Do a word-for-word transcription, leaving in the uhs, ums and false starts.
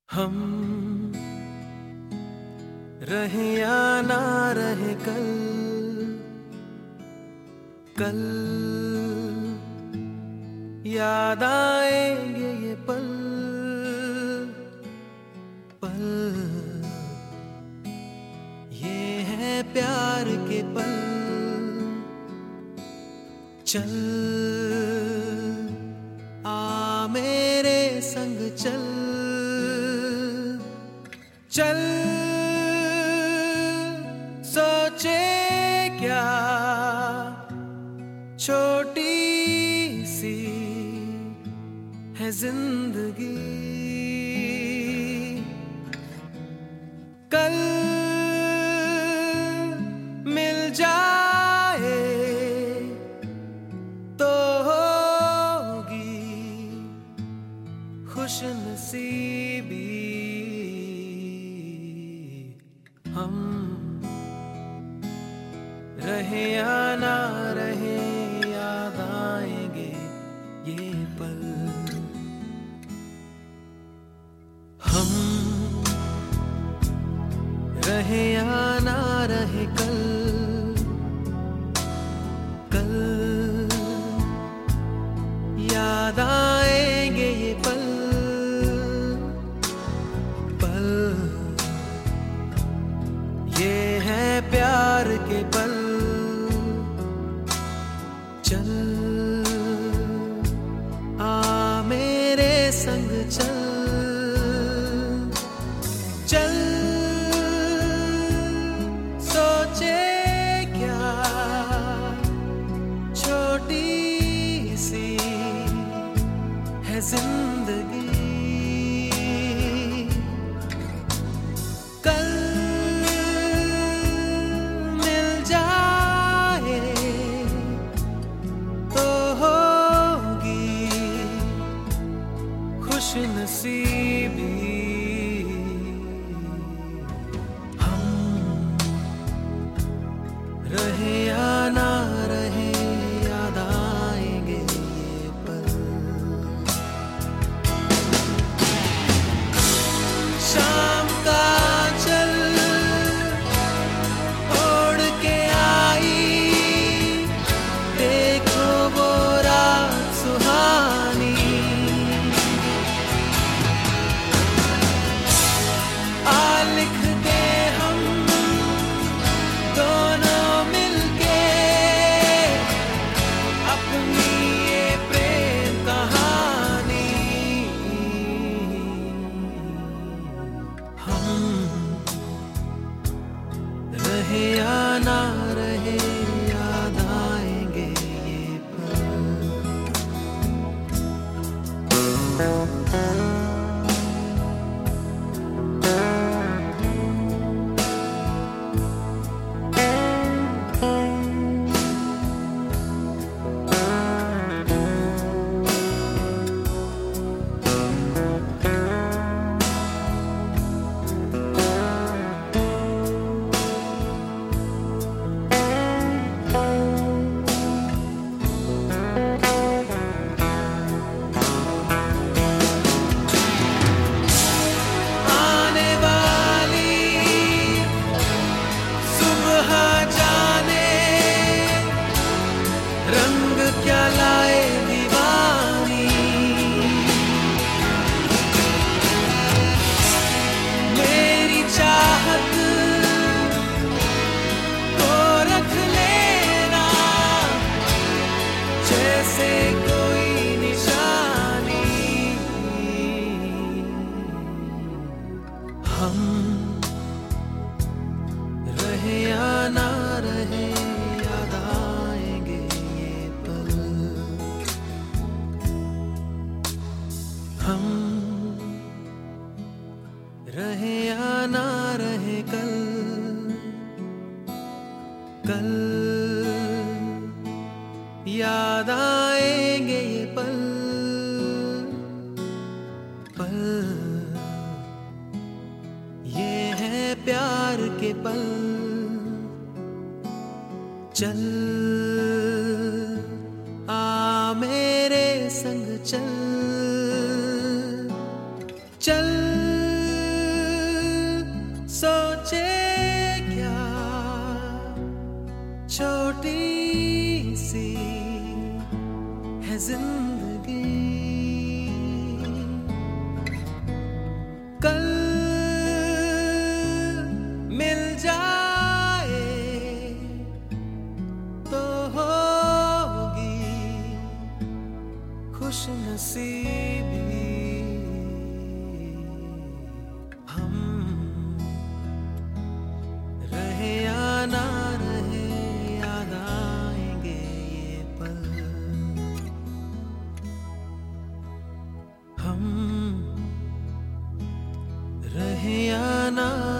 हम रहे या ना रहे कल, कल याद आएंगे ये पल, पल ये है प्यार के पल। चल आ मेरे संग चल, चल सोचे क्या छोटी सी है जिंदगी, कल मिल जाए तो होगी खुशनसीबी। हम रहे या ना रहे याद आएंगे ये पल। हम रहे या ना रहे कल, कल याद आएंगे ये पल, पल ये है प्यार के पल। चल आ मेरे संग चल, चल सोचे क्या छोटी सी है जिंदगी, कल मिल जाए तो होगी खुशनसीबी। हम रहे या ना रहे याद आएंगे ये पल। शाम का चल ओढ़ के आई, देखो वो रात सुहानी, आ लिख दे हम दोनों मिलके अपनी ये प्रेम कहानी। हम रहे या ना रहे याद आएंगे ये पल। आने वाली सुबह जाने रंग क्या लाए दीवानी, मेरी चाहत को रख लेना जैसे कोई निशानी। हम रहे या ना रहे याद आएंगे ये पल। हम रहे या ना रहे कल, कल याद आएंगे ये पल, पल ये है प्यार के पल। चल आ मेरे संग चल, चल हम रहे या ना